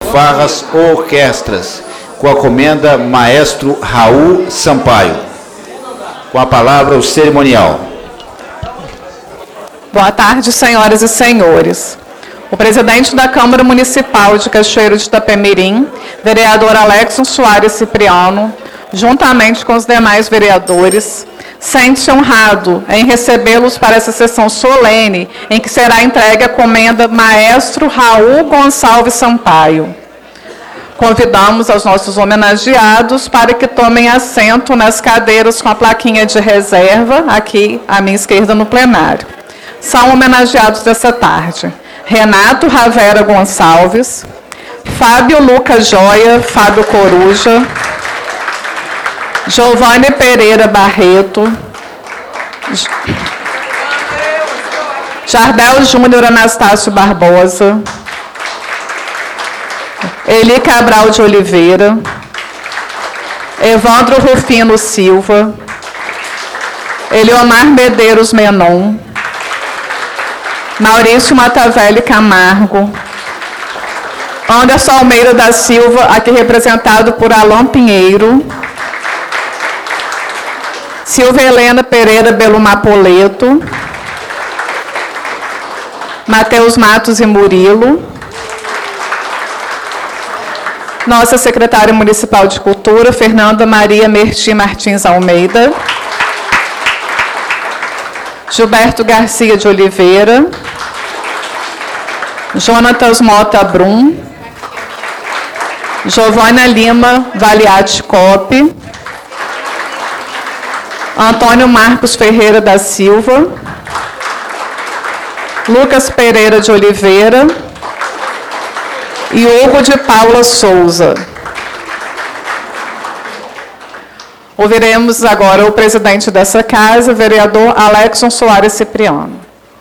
fanfarras ou orquestras, com a comenda Maestro Raul Sampaio. Com a palavra, o cerimonial. Boa tarde, senhoras e senhores. O presidente da Câmara Municipal de Cachoeiro de Itapemirim, vereador Alexson Soares Cipriano, juntamente com os demais vereadores, sente-se honrado em recebê-los para essa sessão solene em que será entregue a comenda Maestro Raul Gonçalves Sampaio. Convidamos aos nossos homenageados para que tomem assento nas cadeiras com a plaquinha de reserva, aqui à minha esquerda no plenário. São homenageados dessa tarde: Renato Ravera Gonçalves, Fábio Lucas Joia, Fábio Coruja, Giovanni Pereira Barreto, Jardel Júnior Anastácio Barbosa, Eli Cabral de Oliveira, Evandro Rufino Silva, Eliomar Medeiros Menon, Maurício Matavelli Camargo, Anderson Almeida da Silva, aqui representado por Alain Pinheiro, Silvia Helena Pereira Belumar Poleto, Matheus Matos e Murilo, nossa secretária municipal de Cultura, Fernanda Maria Merti Martins Almeida, Gilberto Garcia de Oliveira, Jonatas Mota Brum, Giovana Lima Valiati Coppe, Antônio Marcos Ferreira da Silva, Lucas Pereira de Oliveira e Hugo de Paula Souza. Ouviremos agora o presidente dessa casa, vereador Alexson Soares Cipriano.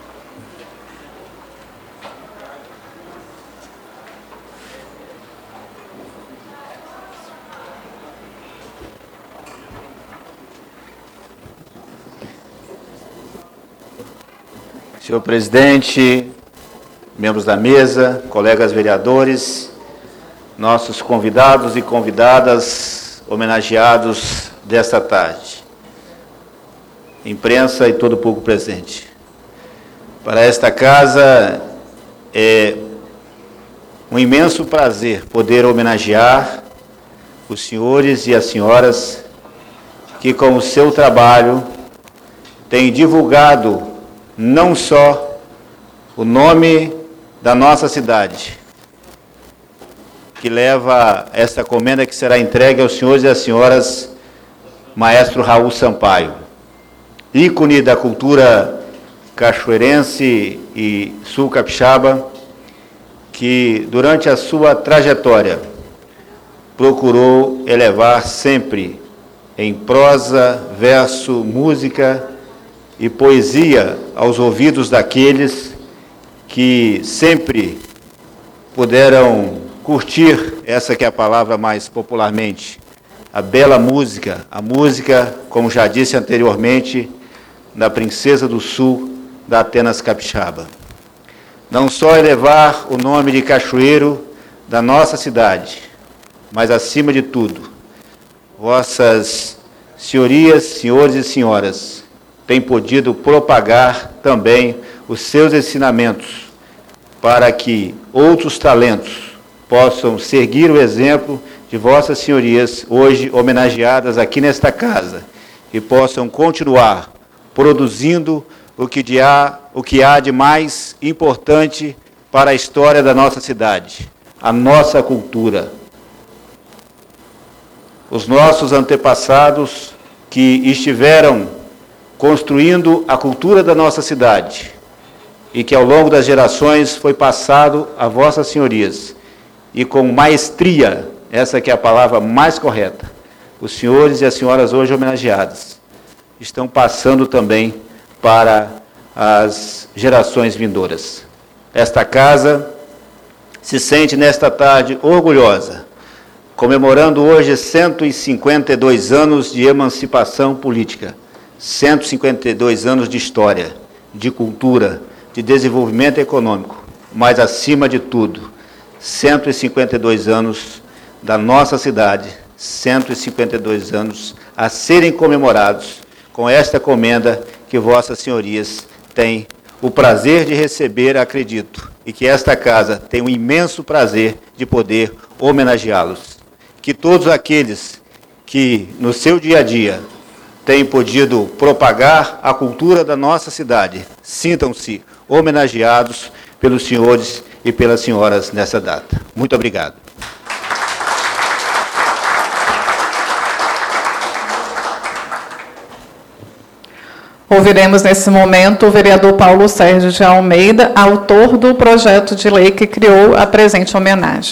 Senhor presidente, membros da mesa, colegas vereadores, nossos convidados e convidadas, homenageados desta tarde, imprensa e todo o público presente. Para esta casa é um imenso prazer poder homenagear os senhores e as senhoras que, com o seu trabalho, têm divulgado não só o nome da nossa cidade, que leva esta comenda que será entregue aos senhores e às senhoras Maestro Raul Sampaio, ícone da cultura cachoeirense e sul-capixaba, que durante a sua trajetória procurou elevar sempre em prosa, verso, música e poesia aos ouvidos daqueles que sempre puderam curtir essa que é a palavra mais popularmente, a bela música, a música, como já disse anteriormente, da Princesa do Sul, da Atenas Capixaba. Não só elevar o nome de Cachoeiro da nossa cidade, mas, acima de tudo, vossas senhorias, senhores e senhoras, têm podido propagar também os seus ensinamentos para que outros talentos possam seguir o exemplo de vossas senhorias, hoje homenageadas aqui nesta casa, e possam continuar produzindo o que há de mais importante para a história da nossa cidade, a nossa cultura. Os nossos antepassados que estiveram construindo a cultura da nossa cidade e que ao longo das gerações foi passado a vossas senhorias e com maestria, essa que é a palavra mais correta, os senhores e as senhoras hoje homenageadas estão passando também para as gerações vindouras. Esta casa se sente nesta tarde orgulhosa, comemorando hoje 152 anos de emancipação política, 152 anos de história, de cultura, de desenvolvimento econômico, mas, acima de tudo, 152 anos da nossa cidade, 152 anos a serem comemorados com esta comenda que vossas senhorias têm o prazer de receber, acredito, e que esta casa tem o imenso prazer de poder homenageá-los. Que todos aqueles que no seu dia a dia têm podido propagar a cultura da nossa cidade, sintam-se homenageados pelos senhores e pelas senhoras nessa data. Muito obrigado. Ouviremos nesse momento o vereador Paulo Sérgio de Almeida, autor do projeto de lei que criou a presente homenagem.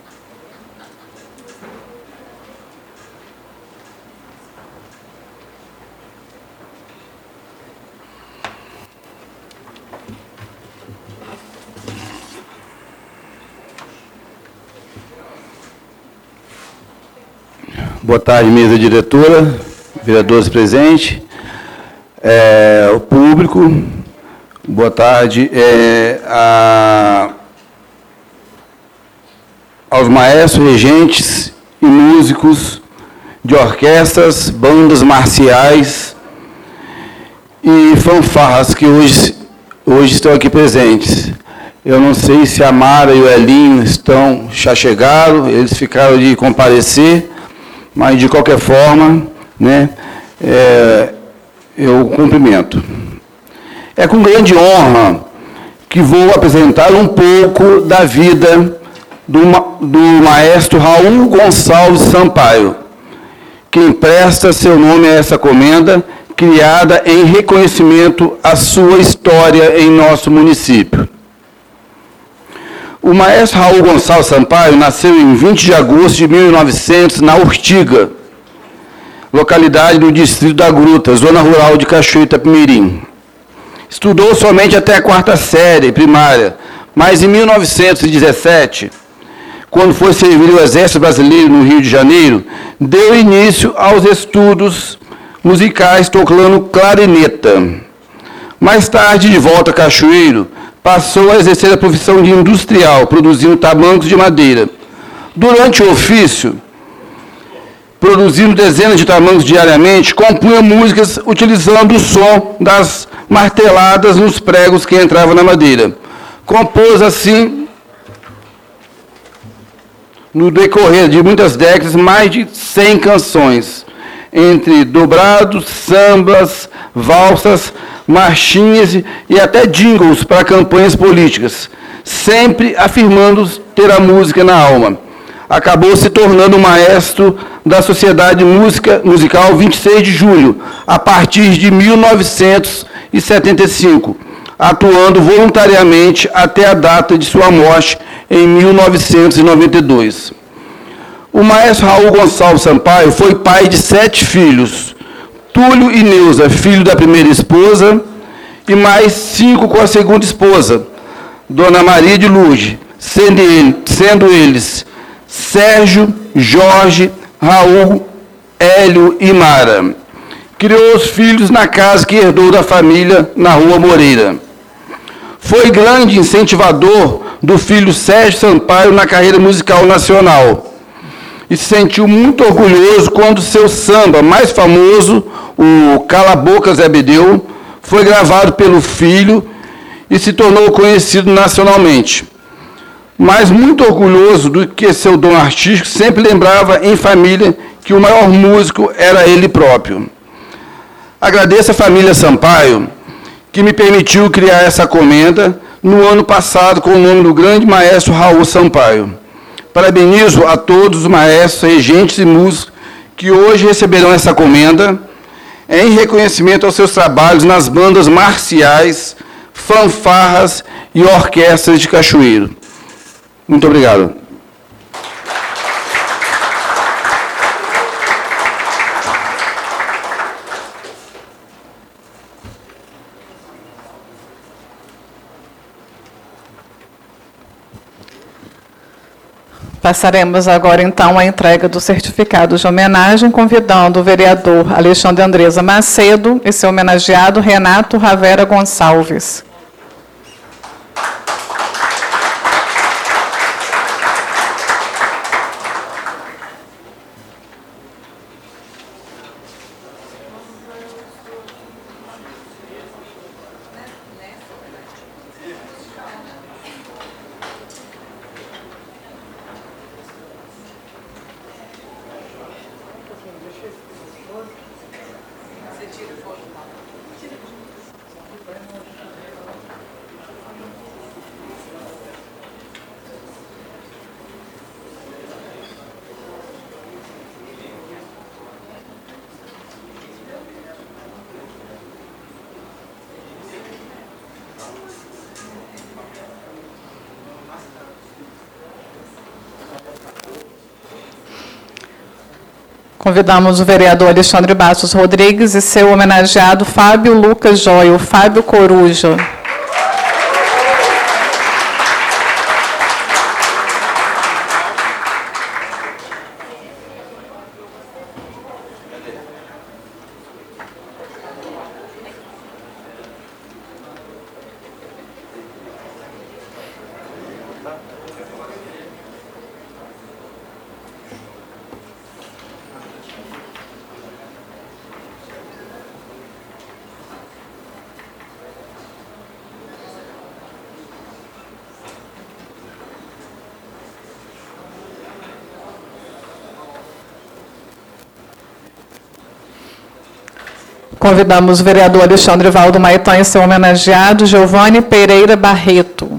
Boa tarde, mesa diretora, vereadores presentes, o público. Boa tarde aos maestros, regentes e músicos de orquestras, bandas marciais e fanfarras que hoje estão aqui presentes. Eu não sei se a Mara e o Elinho já chegaram, eles ficaram de comparecer, mas, de qualquer forma, né, eu cumprimento. É com grande honra que vou apresentar um pouco da vida do maestro Raul Gonçalves Sampaio, que empresta seu nome a essa comenda, criada em reconhecimento à sua história em nosso município. O maestro Raul Gonçalves Sampaio nasceu em 20 de agosto de 1900, na Urtiga, localidade do distrito da Gruta, zona rural de Cachoeiro Itapemirim. Estudou somente até a 4ª série primária, mas em 1917, quando foi servir o Exército Brasileiro no Rio de Janeiro, deu início aos estudos musicais tocando clarineta. Mais tarde, de volta a Cachoeiro, passou a exercer a profissão de industrial, produzindo tamancos de madeira. Durante o ofício, produzindo dezenas de tamancos diariamente, compunha músicas utilizando o som das marteladas nos pregos que entravam na madeira. Compôs, assim, no decorrer de muitas décadas, mais de 100 canções, entre dobrados, sambas, valsas, marchinhas e até jingles para campanhas políticas, sempre afirmando ter a música na alma. Acabou se tornando maestro da Sociedade Musical 26 de Julho, a partir de 1975, atuando voluntariamente até a data de sua morte, em 1992. O maestro Raul Gonçalves Sampaio foi pai de 7 filhos, Túlio e Neuza, filho da primeira esposa, e mais 5 com a segunda esposa, Dona Maria de Lourdes, sendo eles Sérgio, Jorge, Raul, Hélio e Mara. Criou os filhos na casa que herdou da família, na Rua Moreira. Foi grande incentivador do filho Sérgio Sampaio na carreira musical nacional. E se sentiu muito orgulhoso quando seu samba mais famoso, o Cala Boca Zé Bedeu, foi gravado pelo filho e se tornou conhecido nacionalmente. Mas muito orgulhoso do que seu dom artístico, sempre lembrava em família que o maior músico era ele próprio. Agradeço à família Sampaio, que me permitiu criar essa comenda no ano passado com o nome do grande maestro Raul Sampaio. Parabenizo a todos os maestros, regentes e músicos que hoje receberão essa comenda em reconhecimento aos seus trabalhos nas bandas marciais, fanfarras e orquestras de Cachoeiro. Muito obrigado. Passaremos agora, então, à entrega do certificado de homenagem, convidando o vereador Alexandre Andresa Macedo e seu homenageado Renato Ravera Gonçalves. Convidamos o vereador Alexandre Bastos Rodrigues e seu homenageado Fábio Lucas Joia, o Fábio Coruja. Convidamos o vereador Alexandre Valdo Maitã e seu homenageado Giovanni Pereira Barreto.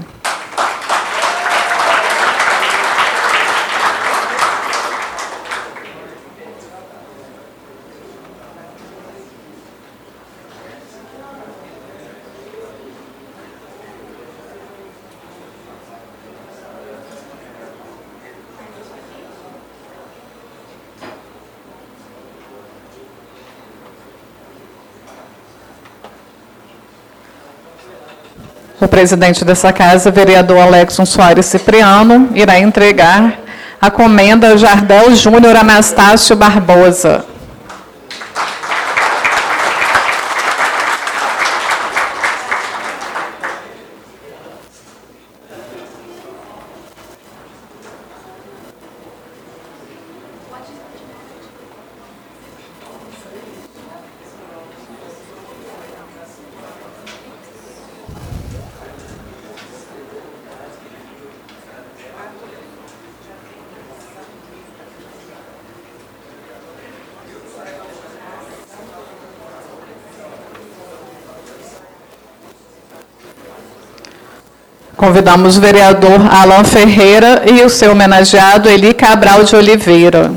O presidente dessa casa, vereador Alexson Soares Cipriano, irá entregar a comenda a Jardel Júnior Anastácio Barbosa. Convidamos o vereador Alan Ferreira e o seu homenageado Eli Cabral de Oliveira.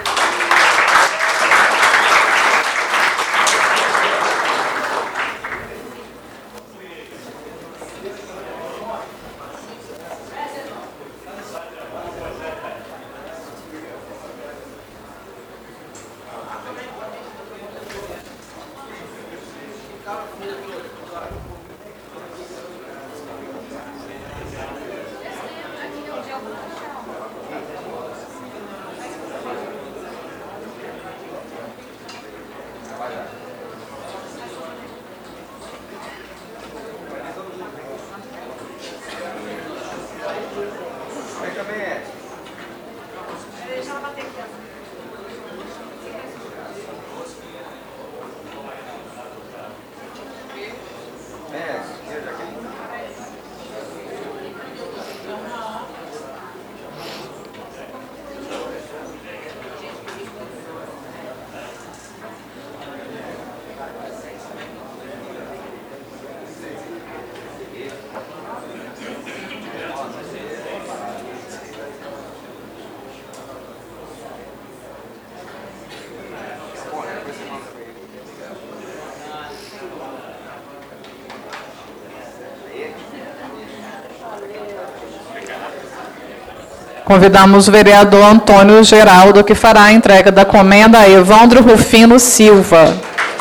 Convidamos o vereador Antônio Geraldo, que fará a entrega da comenda a Evandro Rufino Silva.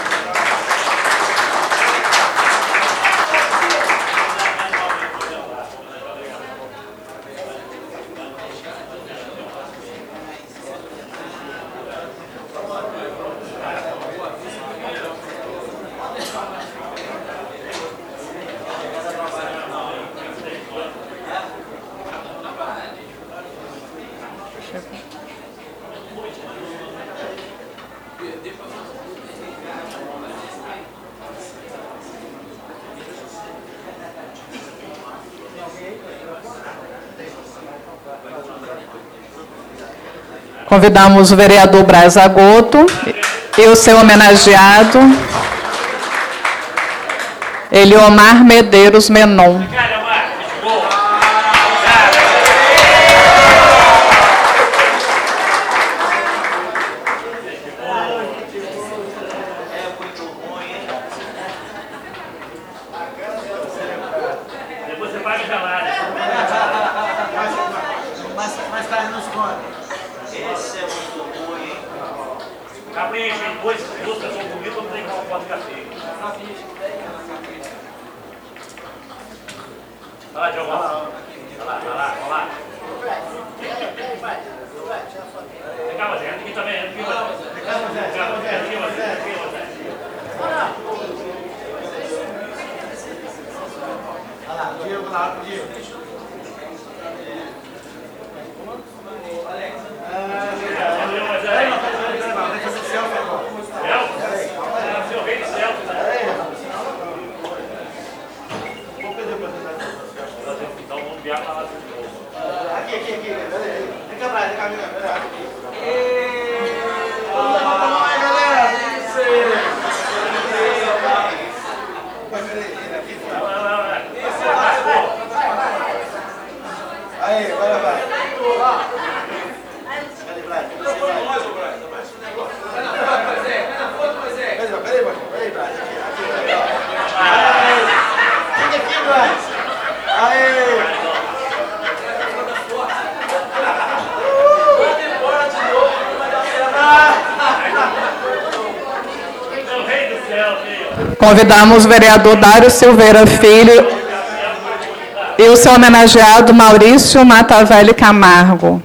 Convidamos o vereador Braz Agoto e o seu homenageado, Eliomar Medeiros Menon. Capricha, hein? Duas pessoas bonitas, não tem como pode ficar feio. Vai lá, Diogo. Vai lá. Vem cá, Rogério. Aqui também, aqui, Rogério. Vem cá, Rogério. Olha lá, Diego lá, Diego. Convidamos o vereador Dário Silveira Filho e o seu homenageado Maurício Matavelli Camargo.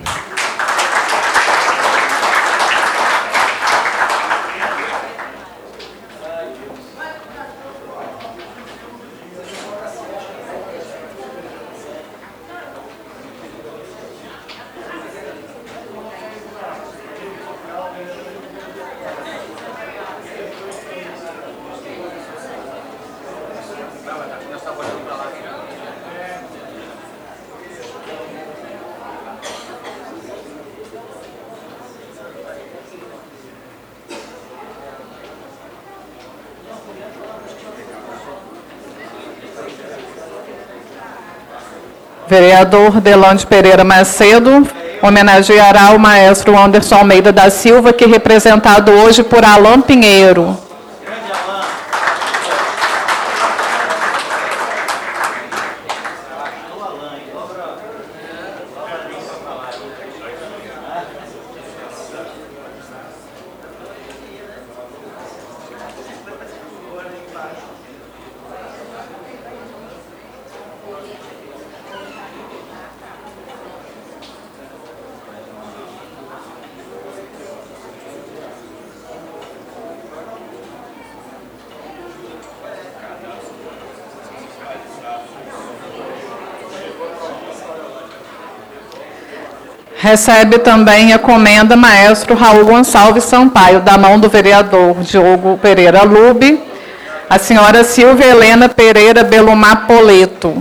Vereador Delande Pereira Macedo homenageará o maestro Anderson Almeida da Silva, que é representado hoje por Alain Pinheiro. Recebe também a comenda maestro Raul Gonçalves Sampaio, da mão do vereador Diogo Pereira Lube, a senhora Silvia Helena Pereira Belumar Poleto.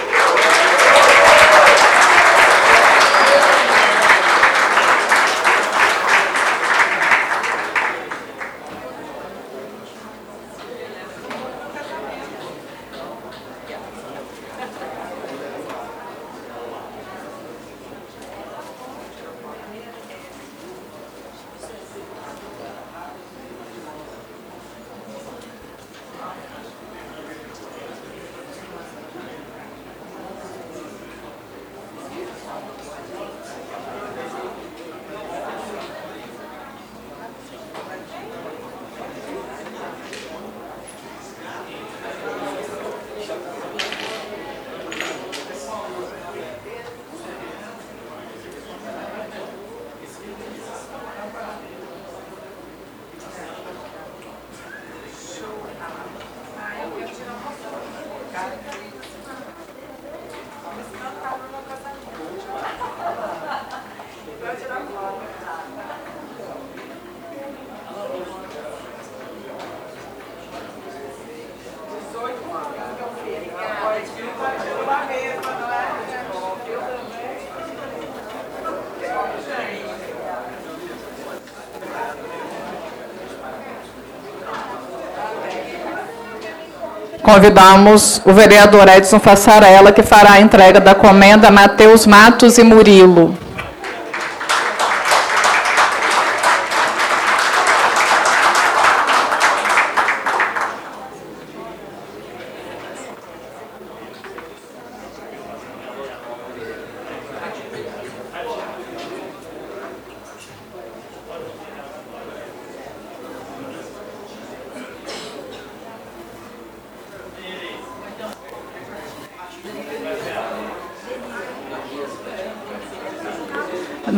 Convidamos o vereador Edson Fassarella, que fará a entrega da comenda a Matheus Matos e Murilo.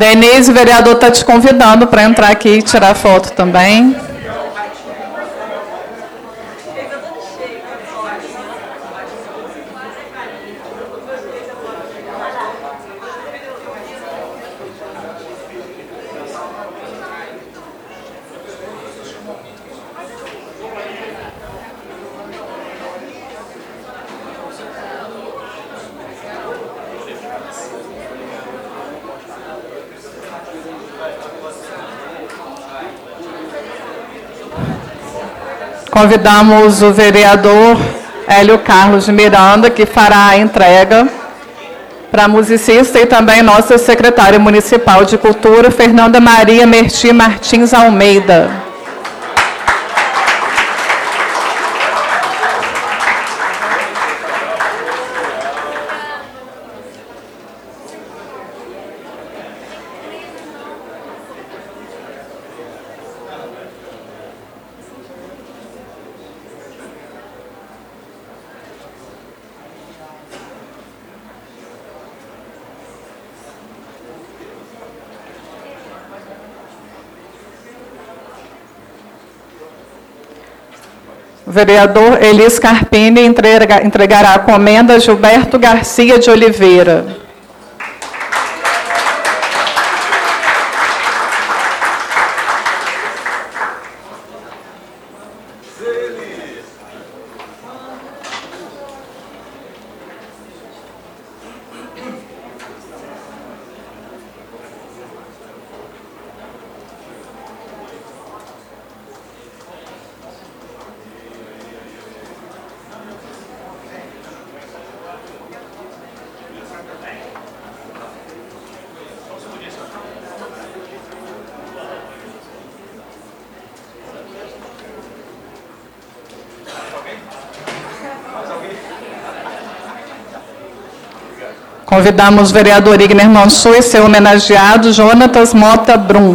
Denise, o vereador está te convidando para entrar aqui e tirar foto também. Convidamos o vereador Hélio Carlos de Miranda, que fará a entrega para a musicista e também nossa secretária municipal de cultura, Fernanda Maria Merti Martins Almeida. O vereador Elis Carpini entregará a comenda a Gilberto Garcia de Oliveira. Convidamos o vereador Igner Mansur e seu homenageado, Jonatas Mota Brum.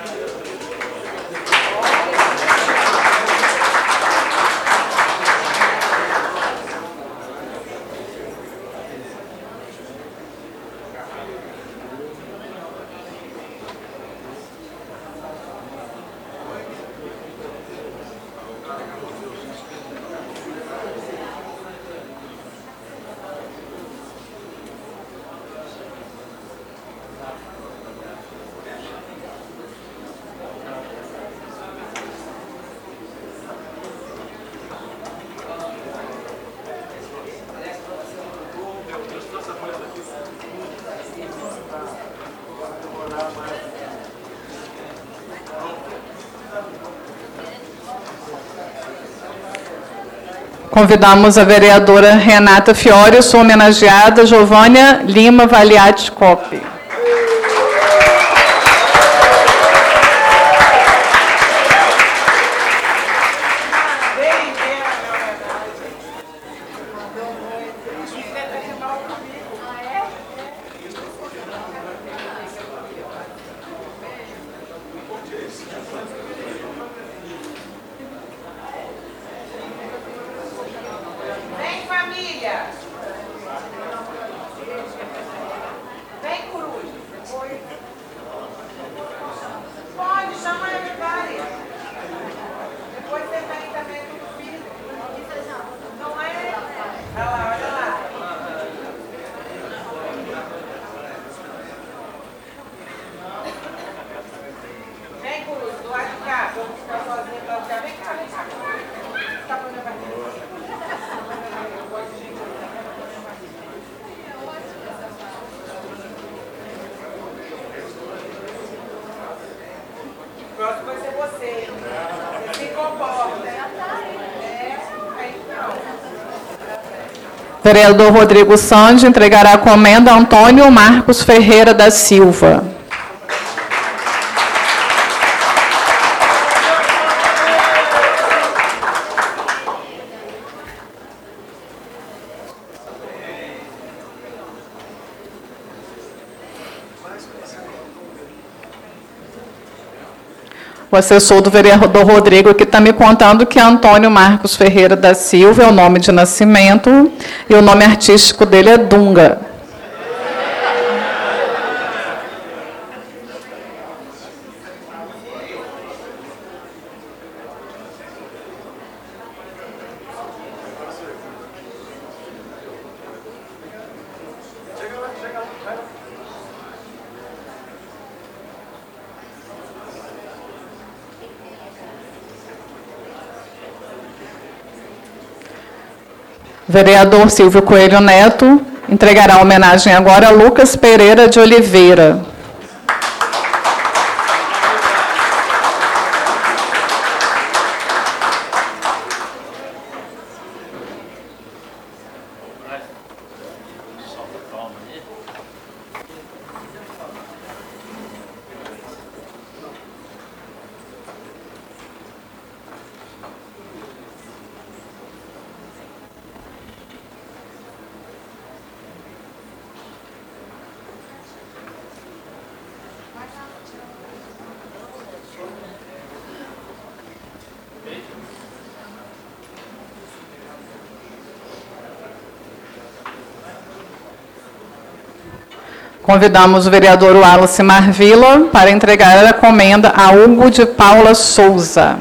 Convidamos a vereadora Renata Fiore, sua homenageada, Giovânia Lima Valiati Coppe. próximo vai ser você. Você se comporta. Vereador Rodrigo Sandi entregará a comenda a Antônio Marcos Ferreira da Silva. O assessor do vereador Rodrigo aqui está me contando que Antônio Marcos Ferreira da Silva é o nome de nascimento e o nome artístico dele é Dunga. Vereador Silvio Coelho Neto entregará a homenagem agora a Lucas Pereira de Oliveira. Convidamos o vereador Wallace Marvila para entregar a comenda a Hugo de Paula Souza.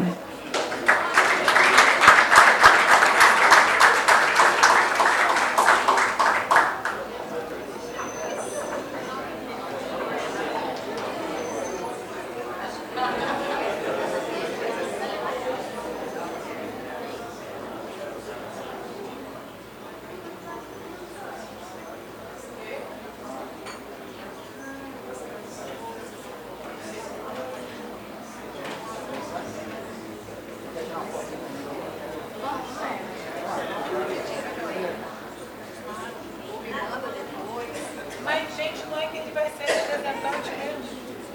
Mas, gente, não é que ele vai ser representante mesmo.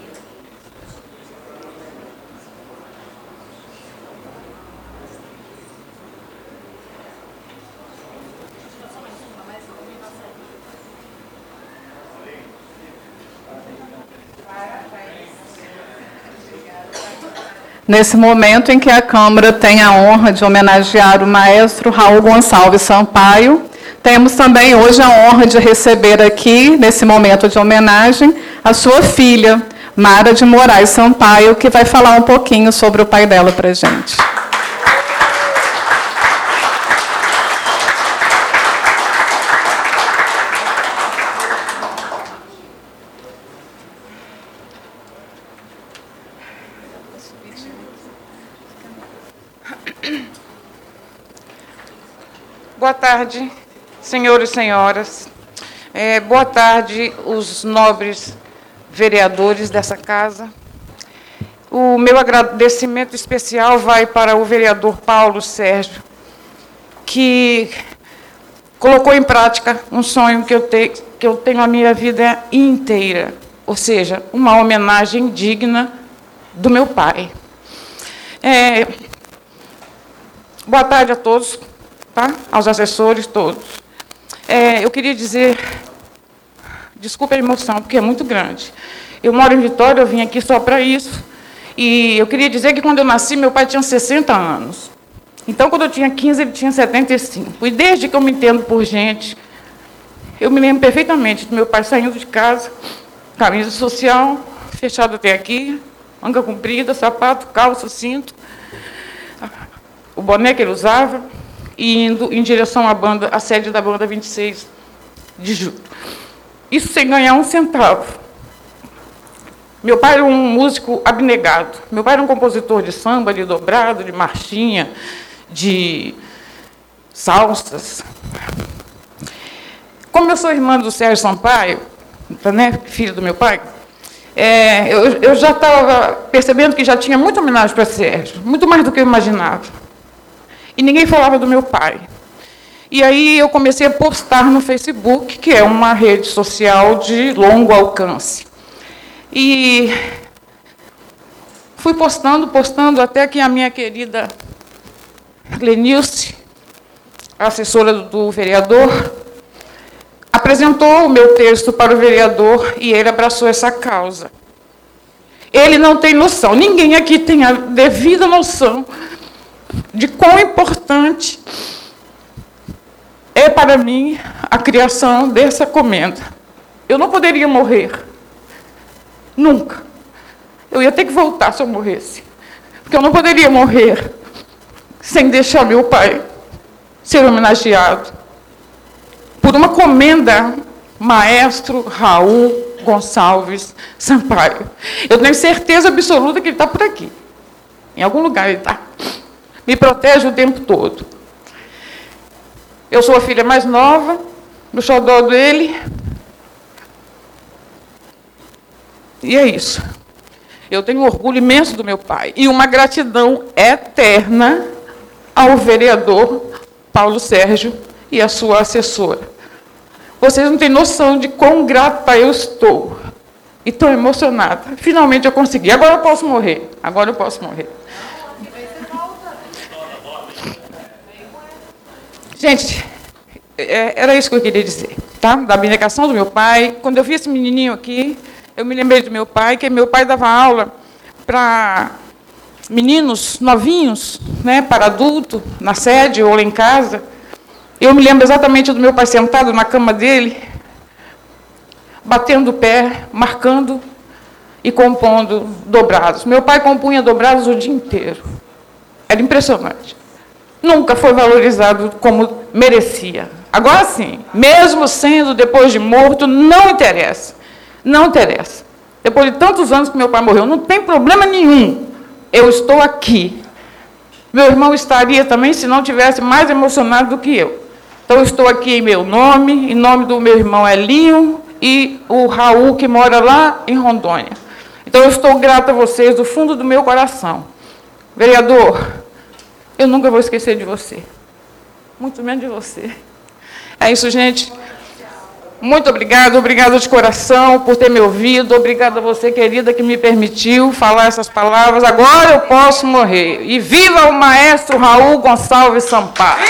Nesse momento em que a Câmara tem a honra de homenagear o maestro Raul Gonçalves Sampaio, temos também hoje a honra de receber aqui, nesse momento de homenagem, a sua filha, Mara de Moraes Sampaio, que vai falar um pouquinho sobre o pai dela para a gente. Boa tarde, senhores e senhoras. Boa tarde, os nobres vereadores dessa casa. O meu agradecimento especial vai para o vereador Paulo Sérgio, que colocou em prática um sonho que eu tenho a minha vida inteira, ou seja, uma homenagem digna do meu pai. Boa tarde a todos. Tá? Aos assessores todos. Eu queria dizer, desculpe a emoção, porque é muito grande. Eu moro em Vitória, eu vim aqui só para isso, e eu queria dizer que quando eu nasci, meu pai tinha 60 anos. Então, quando eu tinha 15, ele tinha 75. E desde que eu me entendo por gente, eu me lembro perfeitamente do meu pai saindo de casa, camisa social, fechado até aqui, manga comprida, sapato, calça, cinto, o boné que ele usava, e indo em direção à sede da banda 26 de julho. Isso sem ganhar um centavo. Meu pai era um músico abnegado. Meu pai era um compositor de samba, de dobrado, de marchinha, de salsas. Como eu sou irmã do Sérgio Sampaio, né, filho do meu pai, eu já estava percebendo que já tinha muita homenagem para Sérgio, muito mais do que eu imaginava. E ninguém falava do meu pai. E aí eu comecei a postar no Facebook, que é uma rede social de longo alcance. E fui postando, até que a minha querida Glenilce, assessora do vereador, apresentou o meu texto para o vereador e ele abraçou essa causa. Ele não tem noção, ninguém aqui tem a devida noção de quão importante é para mim a criação dessa comenda. Eu não poderia morrer. Nunca. Eu ia ter que voltar se eu morresse. Porque eu não poderia morrer sem deixar meu pai ser homenageado por uma comenda maestro Raul Gonçalves Sampaio. Eu tenho certeza absoluta que ele está por aqui. Em algum lugar ele está. Me protege o tempo todo. Eu sou a filha mais nova, do xodó dele. E é isso. Eu tenho um orgulho imenso do meu pai e uma gratidão eterna ao vereador Paulo Sérgio e a sua assessora. Vocês não têm noção de quão grata eu estou e tão emocionada. Finalmente eu consegui. Agora eu posso morrer. Agora eu posso morrer. Gente, era isso que eu queria dizer, tá? Da abnegação do meu pai. Quando eu vi esse menininho aqui, eu me lembrei do meu pai, que meu pai dava aula para meninos novinhos, né, para adulto, na sede ou lá em casa. Eu me lembro exatamente do meu pai sentado na cama dele, batendo o pé, marcando e compondo dobrados. Meu pai compunha dobrados o dia inteiro. Era impressionante. Nunca foi valorizado como merecia. Agora sim, mesmo sendo depois de morto, não interessa. Não interessa. Depois de tantos anos que meu pai morreu, não tem problema nenhum. Eu estou aqui. Meu irmão estaria também se não tivesse mais emocionado do que eu. Então, eu estou aqui em meu nome, em nome do meu irmão Elinho e o Raul, que mora lá em Rondônia. Então, eu estou grata a vocês do fundo do meu coração. Vereador, eu nunca vou esquecer de você. Muito menos de você. É isso, gente. Muito obrigada de coração por ter me ouvido. Obrigada a você, querida, que me permitiu falar essas palavras. Agora eu posso morrer. E viva o maestro Raul Gonçalves Sampaio!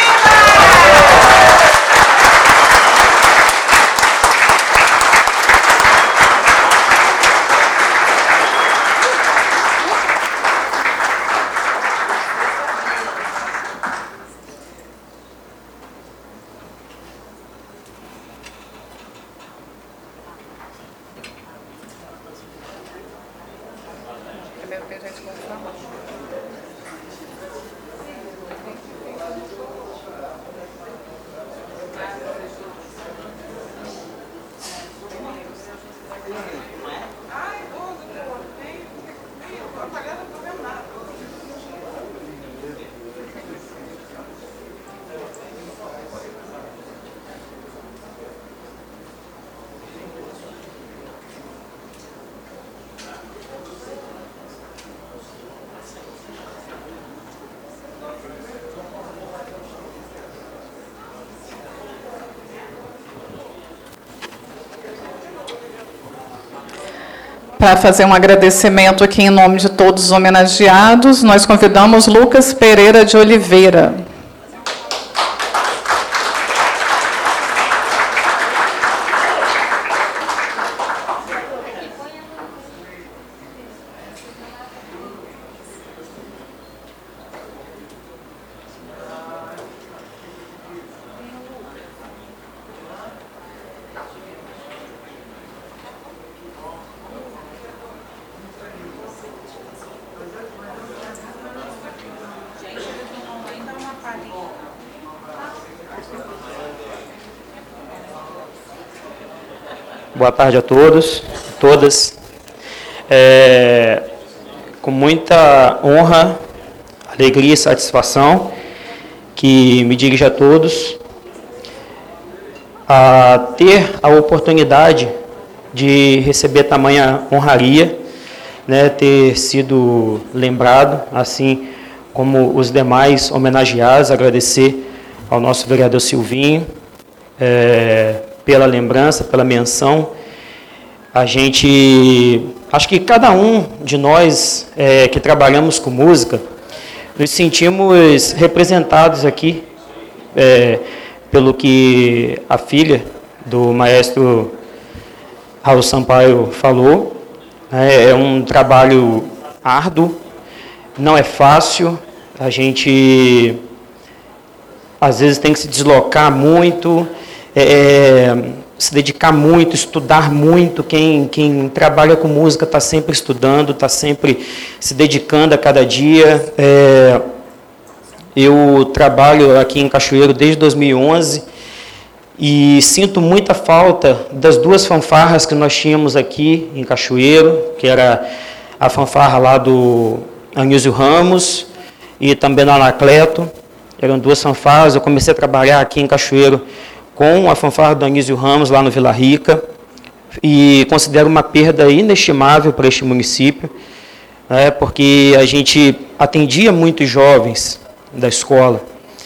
Para fazer um agradecimento aqui em nome de todos os homenageados, nós convidamos Lucas Pereira de Oliveira. Boa tarde a todos, todas. Com muita honra, alegria e satisfação que me dirijo a todos a ter a oportunidade de receber tamanha honraria, né, ter sido lembrado, assim como os demais homenageados, agradecer ao nosso vereador Silvinho, pela lembrança, pela menção. A gente, acho que cada um de nós que trabalhamos com música, nos sentimos representados aqui pelo que a filha do maestro Raul Sampaio falou. É um trabalho árduo, não é fácil, a gente às vezes tem que se deslocar muito, se dedicar muito, estudar muito. Quem trabalha com música está sempre estudando, está sempre se dedicando a cada dia. Eu trabalho aqui em Cachoeiro desde 2011 e sinto muita falta das duas fanfarras que nós tínhamos aqui em Cachoeiro, que era a fanfarra lá do Anísio Ramos e também do Anacleto. eram 2 fanfarras. Eu comecei a trabalhar aqui em Cachoeiro com a fanfarra do Anísio Ramos, lá no Vila Rica, e considero uma perda inestimável para este município, né, porque a gente atendia muitos jovens da escola.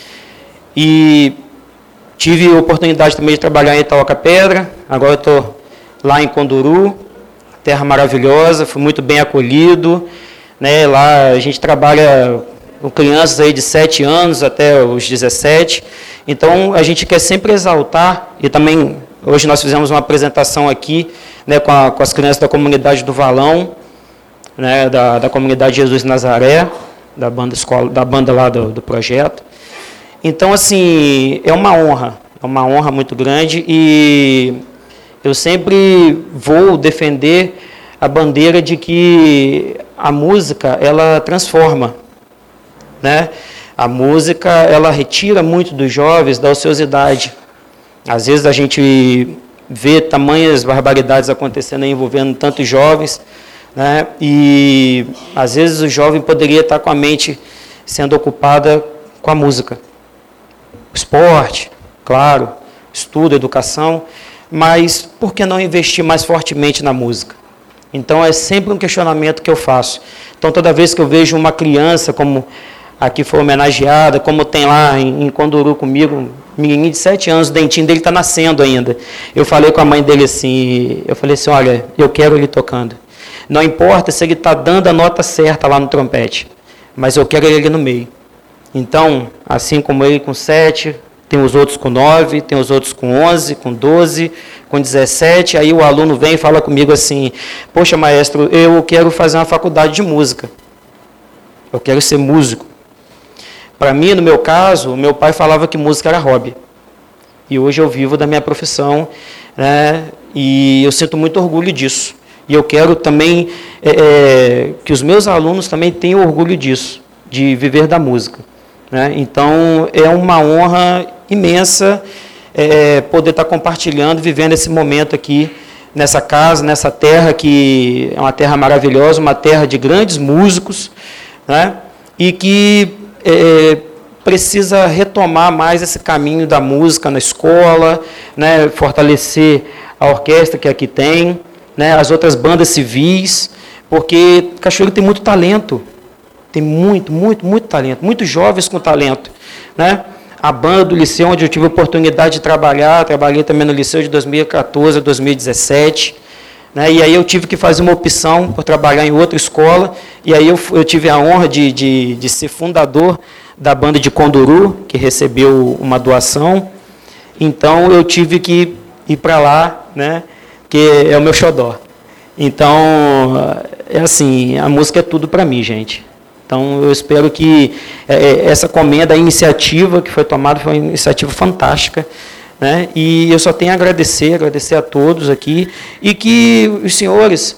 E tive a oportunidade também de trabalhar em Itaoca Pedra, agora eu estou lá em Conduru, terra maravilhosa, fui muito bem acolhido, né, lá a gente trabalha com crianças aí de 7 anos até os 17, então a gente quer sempre exaltar, e também hoje nós fizemos uma apresentação aqui, né, com as crianças da comunidade do Valão, né, da comunidade Jesus Nazaré, da banda lá do projeto. Então, assim, é uma honra muito grande, e eu sempre vou defender a bandeira de que a música, ela transforma, né? A música, ela retira muito dos jovens da ociosidade. Às vezes a gente vê tamanhas barbaridades acontecendo aí, envolvendo tantos jovens, né? E às vezes o jovem poderia estar com a mente sendo ocupada com a música. Esporte, claro, estudo, educação, mas por que não investir mais fortemente na música? Então é sempre um questionamento que eu faço. Então toda vez que eu vejo uma criança, como aqui foi homenageada, como tem lá em Conduru comigo, um menininho de 7 anos, o dentinho dele está nascendo ainda. Eu falei com a mãe dele assim, olha, eu quero ele tocando. Não importa se ele está dando a nota certa lá no trompete, mas eu quero ele no meio. Então, assim como ele com 7, tem os outros com 9, tem os outros com 11, com 12, com 17, aí o aluno vem e fala comigo assim, poxa, maestro, eu quero fazer uma faculdade de música. Eu quero ser músico. Para mim, no meu caso, meu pai falava que música era hobby. E hoje eu vivo da minha profissão, né, e eu sinto muito orgulho disso. E eu quero também que os meus alunos também tenham orgulho disso, de viver da música, né? Então, é uma honra imensa poder estar compartilhando, vivendo esse momento aqui, nessa casa, nessa terra que é uma terra maravilhosa, uma terra de grandes músicos, né? E que precisa retomar mais esse caminho da música na escola, né? Fortalecer a orquestra que aqui tem, né? As outras bandas civis, porque Cachoeiro tem muito talento, tem muito talento, muitos jovens com talento, né? A banda do liceu, onde eu tive a oportunidade de trabalhar, trabalhei também no liceu de 2014 a 2017, né? E aí eu tive que fazer uma opção por trabalhar em outra escola, e aí eu tive a honra de ser fundador da banda de Conduru, que recebeu uma doação, então eu tive que ir para lá, né? Que é o meu xodó. Então, é assim, a música é tudo para mim, gente. Então, eu espero que essa comenda, a iniciativa que foi tomada, foi uma iniciativa fantástica, né? E eu só tenho a agradecer a todos aqui, e que os senhores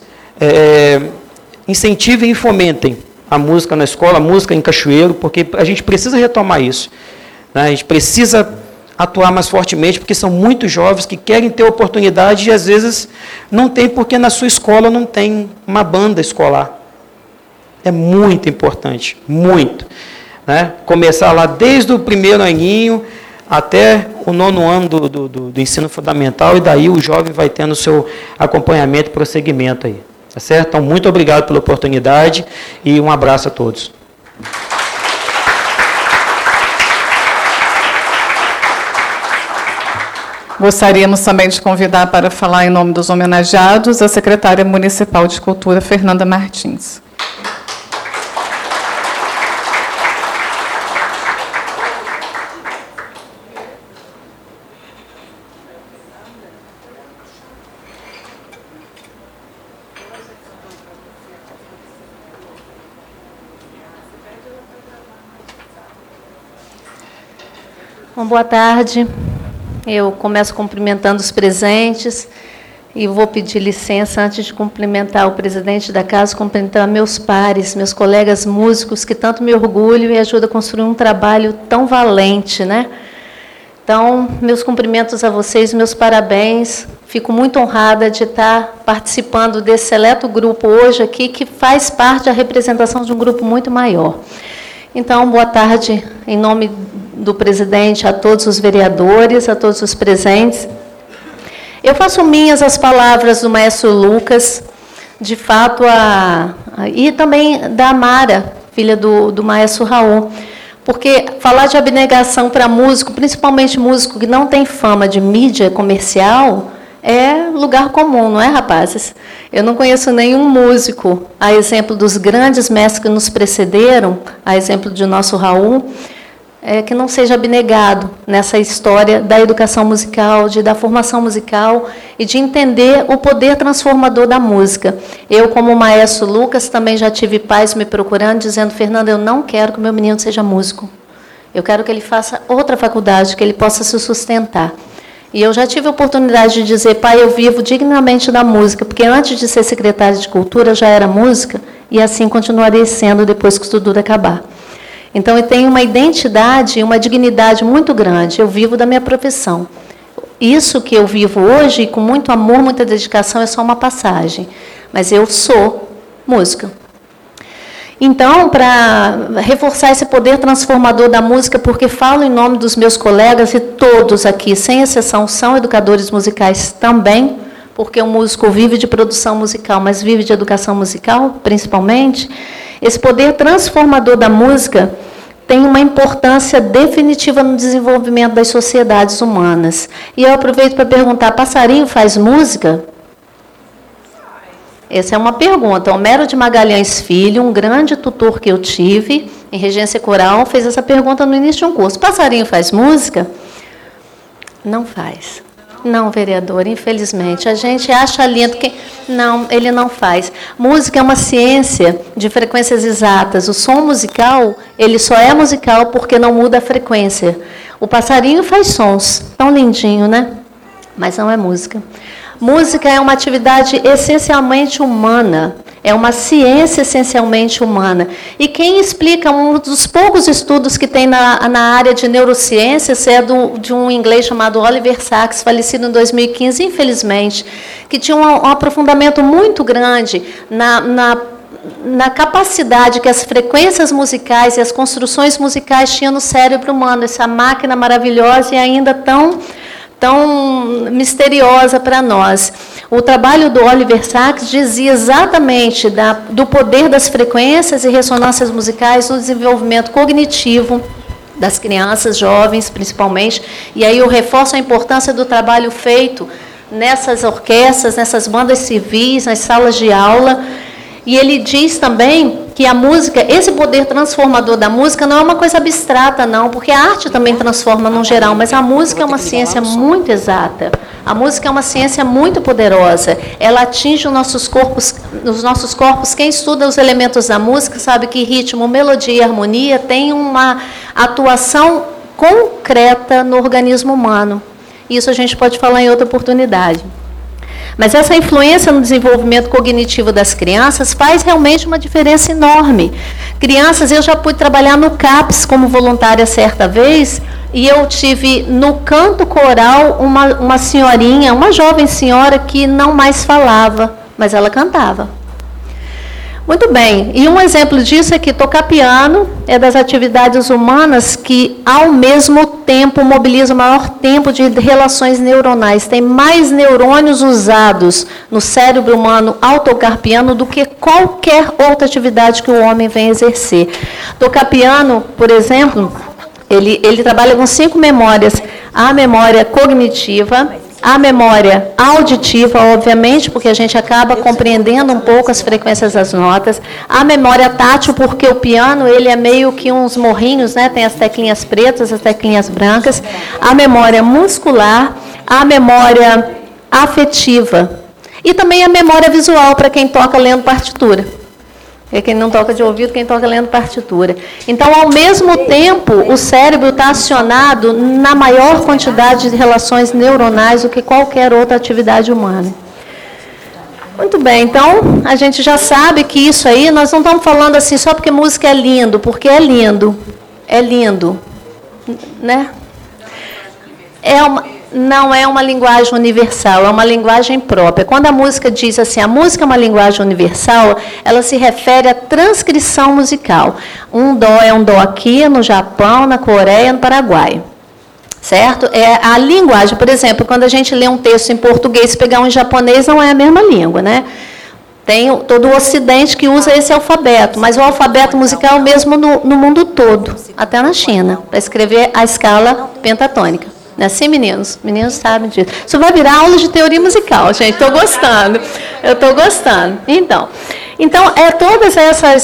incentivem e fomentem a música na escola, a música em Cachoeiro, porque a gente precisa retomar isso, né? A gente precisa atuar mais fortemente, porque são muitos jovens que querem ter oportunidade e, às vezes, não tem, porque na sua escola não tem uma banda escolar. É muito importante, muito, né? Começar lá desde o primeiro aninho até o 9º ano do ensino fundamental, e daí o jovem vai tendo o seu acompanhamento e prosseguimento aí. Tá certo? Então, muito obrigado pela oportunidade e um abraço a todos. Gostaríamos também de convidar para falar em nome dos homenageados a secretária municipal de Cultura, Fernanda Martins. Bom, boa tarde. Eu começo cumprimentando os presentes e vou pedir licença antes de cumprimentar o presidente da casa, cumprimentar meus pares, meus colegas músicos que tanto me orgulham e ajudam a construir um trabalho tão valente, né? Então, meus cumprimentos a vocês, meus parabéns. Fico muito honrada de estar participando desse seleto grupo hoje aqui, que faz parte da representação de um grupo muito maior. Então, boa tarde, em nome do presidente, a todos os vereadores, a todos os presentes. Eu faço minhas as palavras do maestro Lucas, de fato, e também da Amara, filha do maestro Raul, porque falar de abnegação para músico, principalmente músico que não tem fama de mídia comercial, é lugar comum, não é, rapazes? Eu não conheço nenhum músico, a exemplo dos grandes mestres que nos precederam, a exemplo de nosso Raul, que não seja abnegado nessa história da educação musical, da formação musical e de entender o poder transformador da música. Eu, como maestro Lucas, também já tive pais me procurando, dizendo: Fernanda, eu não quero que o meu menino seja músico. Eu quero que ele faça outra faculdade, que ele possa se sustentar. E eu já tive a oportunidade de dizer: pai, eu vivo dignamente da música, porque antes de ser secretária de Cultura, eu já era música, e assim continuarei sendo depois que isso tudo acabar. Então, eu tenho uma identidade e uma dignidade muito grande. Eu vivo da minha profissão. Isso que eu vivo hoje, com muito amor, muita dedicação, é só uma passagem. Mas eu sou música. Então, para reforçar esse poder transformador da música, porque falo em nome dos meus colegas, e todos aqui, sem exceção, são educadores musicais também, porque o músico vive de produção musical, mas vive de educação musical, principalmente. Esse poder transformador da música tem uma importância definitiva no desenvolvimento das sociedades humanas. E eu aproveito para perguntar: passarinho faz música? Essa é uma pergunta. Homero de Magalhães Filho, um grande tutor que eu tive em regência coral, fez essa pergunta no início de um curso: passarinho faz música? Não faz. Não, vereador, infelizmente. A gente acha lindo que... Não, ele não faz. Música é uma ciência de frequências exatas. O som musical, ele só é musical porque não muda a frequência. O passarinho faz sons. Tão lindinho, né? Mas não é música. Música é uma atividade essencialmente humana. É uma ciência essencialmente humana. E quem explica, um dos poucos estudos que tem na área de neurociências é de um inglês chamado Oliver Sacks, falecido em 2015, infelizmente, que tinha um aprofundamento muito grande na capacidade que as frequências musicais e as construções musicais tinham no cérebro humano, essa máquina maravilhosa e ainda tão misteriosa para nós. O trabalho do Oliver Sacks dizia exatamente do poder das frequências e ressonâncias musicais no desenvolvimento cognitivo das crianças, jovens, principalmente. E aí eu reforço a importância do trabalho feito nessas orquestras, nessas bandas civis, nas salas de aula. E ele diz também que a música, esse poder transformador da música não é uma coisa abstrata, não, porque a arte também transforma no geral, mas a música é uma ciência muito exata. A música é uma ciência muito poderosa. Ela atinge os nossos corpos. Quem estuda os elementos da música sabe que ritmo, melodia e harmonia têm uma atuação concreta no organismo humano. Isso a gente pode falar em outra oportunidade. Mas essa influência no desenvolvimento cognitivo das crianças faz realmente uma diferença enorme. Crianças, eu já pude trabalhar no CAPS como voluntária certa vez, e eu tive no canto coral uma senhorinha, uma jovem senhora que não mais falava, mas ela cantava. Muito bem, e um exemplo disso é que tocar piano é das atividades humanas que, ao mesmo tempo, mobiliza o maior tempo de relações neuronais. Tem mais neurônios usados no cérebro humano ao tocar piano do que qualquer outra atividade que o homem vem exercer. Tocar piano, por exemplo, ele trabalha com 5 memórias. A memória cognitiva, a memória auditiva, obviamente, porque a gente acaba compreendendo um pouco as frequências das notas. A memória tátil, porque o piano ele é meio que uns morrinhos, né? Tem as teclinhas pretas, as teclinhas brancas. A memória muscular, a memória afetiva. E também a memória visual, para quem toca lendo partitura. É quem não toca de ouvido, quem toca lendo partitura. Então, ao mesmo tempo, o cérebro está acionado na maior quantidade de relações neuronais do que qualquer outra atividade humana. Muito bem, então, a gente já sabe que isso aí, nós não estamos falando assim só porque música é lindo, porque é lindo, né? não é uma linguagem universal, é uma linguagem própria. Quando a música diz assim, a música é uma linguagem universal, ela se refere à transcrição musical. Um dó é um dó aqui, no Japão, na Coreia, no Paraguai. Certo? É a linguagem, por exemplo, quando a gente lê um texto em português e pegar um em japonês, não é a mesma língua, né? Tem todo o Ocidente que usa esse alfabeto, mas o alfabeto musical é o mesmo no mundo todo, até na China, para escrever a escala pentatônica. Não é assim, meninos? Meninos sabem disso. Isso vai virar aula de teoria musical, gente. Estou gostando. Eu estou gostando. Então, todas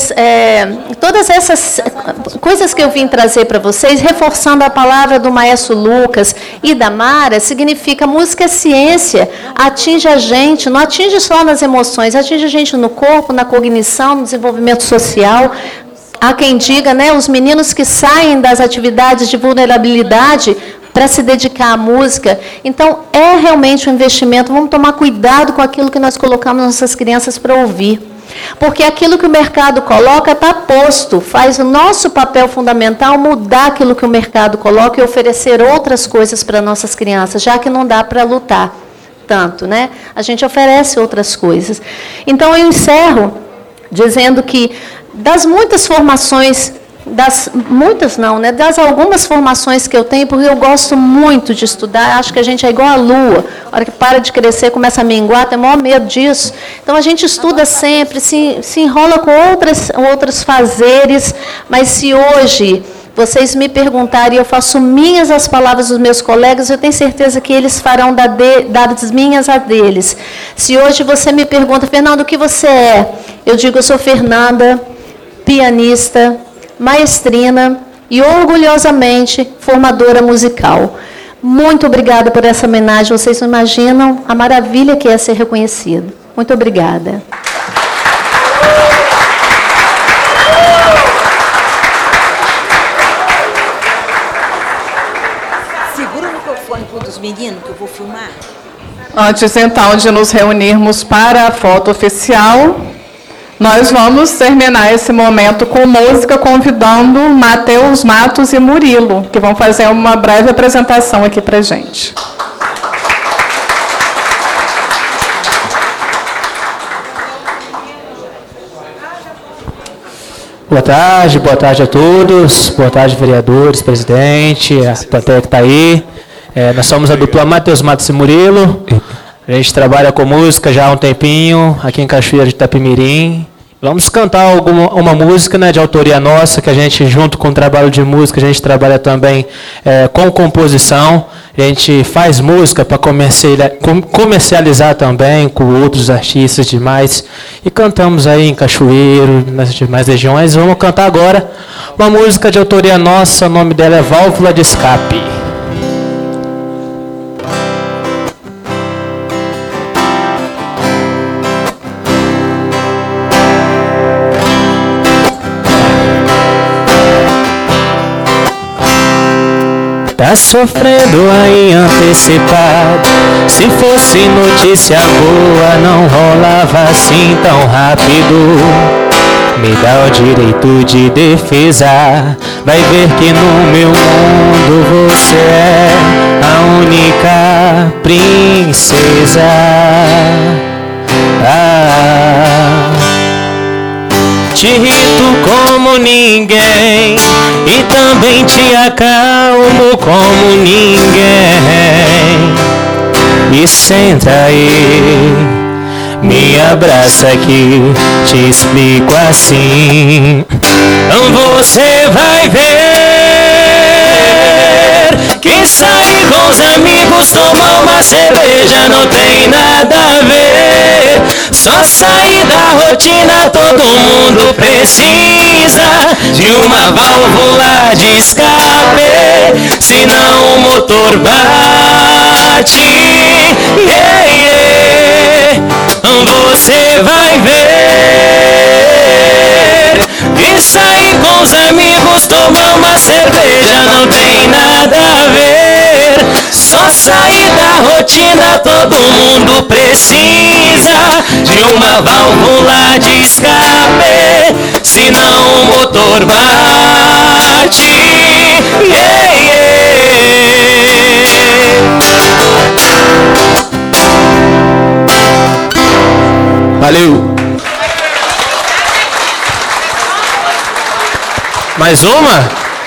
essas coisas que eu vim trazer para vocês, reforçando a palavra do maestro Lucas e da Mara, significa música é ciência, atinge a gente, não atinge só nas emoções, atinge a gente no corpo, na cognição, no desenvolvimento social. Há quem diga, né, os meninos que saem das atividades de vulnerabilidade para se dedicar à música. Então, é realmente um investimento. Vamos tomar cuidado com aquilo que nós colocamos nossas crianças para ouvir. Porque aquilo que o mercado coloca está posto. Faz o nosso papel fundamental mudar aquilo que o mercado coloca e oferecer outras coisas para nossas crianças, já que não dá para lutar tanto, né? A gente oferece outras coisas. Então, eu encerro dizendo que das muitas formações, das algumas formações que eu tenho, porque eu gosto muito de estudar, acho que a gente é igual a lua, a hora que para de crescer, começa a minguar, tem o maior medo disso. Então, a gente estuda sempre, se enrola com outros fazeres, mas se hoje vocês me perguntarem, eu faço minhas as palavras dos meus colegas, eu tenho certeza que eles farão das minhas a deles. Se hoje você me pergunta, Fernanda, o que você é? Eu digo, eu sou Fernanda, pianista, maestrina e, orgulhosamente, formadora musical. Muito obrigada por essa homenagem. Vocês não imaginam a maravilha que é ser reconhecido. Muito obrigada. Segura o microfone para um dos meninos que eu vou filmar. Antes, então, de nos reunirmos para a foto oficial, nós vamos terminar esse momento com música, convidando Matheus Matos e Murilo, que vão fazer uma breve apresentação aqui para a gente. Boa tarde a todos, boa tarde, vereadores, presidente, a plateia que está aí. Nós somos a dupla Matheus Matos e Murilo. A gente trabalha com música já há um tempinho, aqui em Cachoeira de Itapemirim. Vamos cantar uma música, né, de autoria nossa, que a gente, junto com o trabalho de música, a gente trabalha também com composição. A gente faz música para comercializar também com outros artistas demais. E cantamos aí em Cachoeiro, nas demais regiões. Vamos cantar agora uma música de autoria nossa, o nome dela é Válvula de Escape. Tá sofrendo aí antecipado. Se fosse notícia boa, não rolava assim tão rápido. Me dá o direito de defesa. Vai ver que no meu mundo você é a única princesa. Te irrito como ninguém e também te acalmo como ninguém. E senta aí, me abraça aqui, te explico assim. Você vai ver que sair com os amigos, tomar uma cerveja não tem nada a ver. Só sair da rotina, todo mundo precisa de uma válvula de escape, senão o motor bate. Você vai ver que sair com os amigos, tomar uma cerveja não tem nada a ver. Só sair da rotina, todo mundo precisa de uma válvula de escape, senão o motor bate. Mais uma?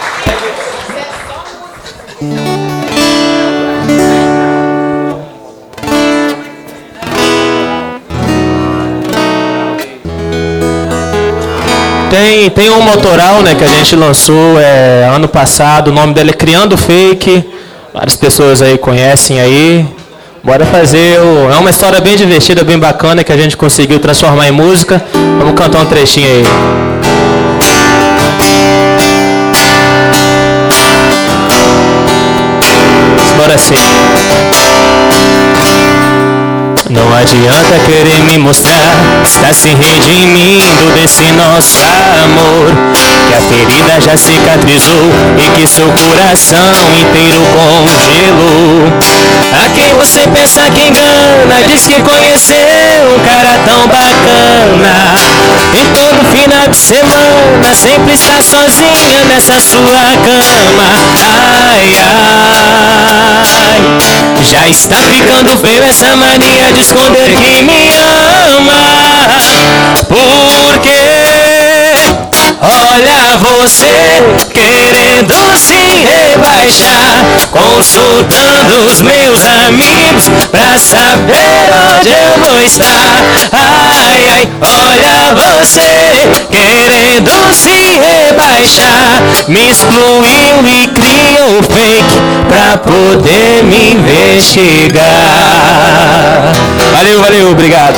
Tem um motoral, né, que a gente lançou ano passado, o nome dele é Criando Fake, várias pessoas aí conhecem aí. Bora fazer, é uma história bem divertida, bem bacana, que a gente conseguiu transformar em música. Vamos cantar um trechinho aí. Bora sim. Não adianta querer me mostrar, está se redimindo desse nosso amor, que a ferida já cicatrizou e que seu coração inteiro congelou. A quem você pensa que engana, diz que conheceu um cara tão bacana. E todo final de semana sempre está sozinha nessa sua cama. Ai, ai, já está ficando feio essa mania de esconder que me ama. Porque olha você querendo se rebaixar, consultando os meus amigos pra saber onde eu vou estar. Ai, ai, olha você querendo se rebaixar, me excluiu e criou fake pra poder me investigar. Valeu, valeu, obrigado.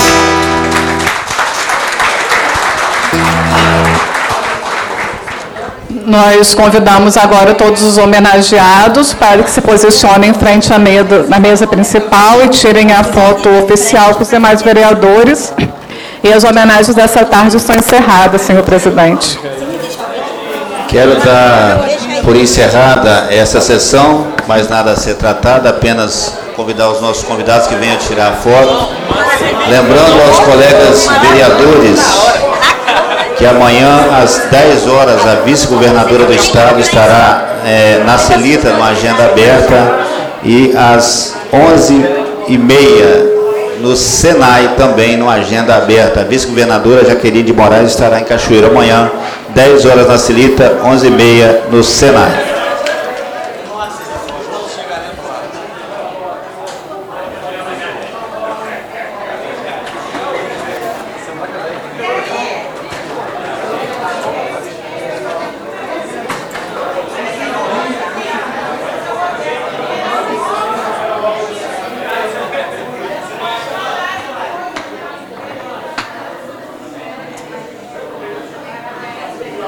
Nós convidamos agora todos os homenageados para que se posicionem em frente à mesa principal e tirem a foto oficial com os demais vereadores. E as homenagens dessa tarde estão encerradas, senhor presidente. Quero dar por encerrada essa sessão, mais nada a ser tratado, apenas convidar os nossos convidados que venham tirar a foto. Lembrando aos colegas vereadores que amanhã, às 10 horas, a vice-governadora do Estado estará na Celita, numa agenda aberta, e às 11h30, no Senai, também, numa agenda aberta. A vice-governadora Jaqueline de Moraes estará em Cachoeiro amanhã, 10 horas na Celita, 11h30 no Senai.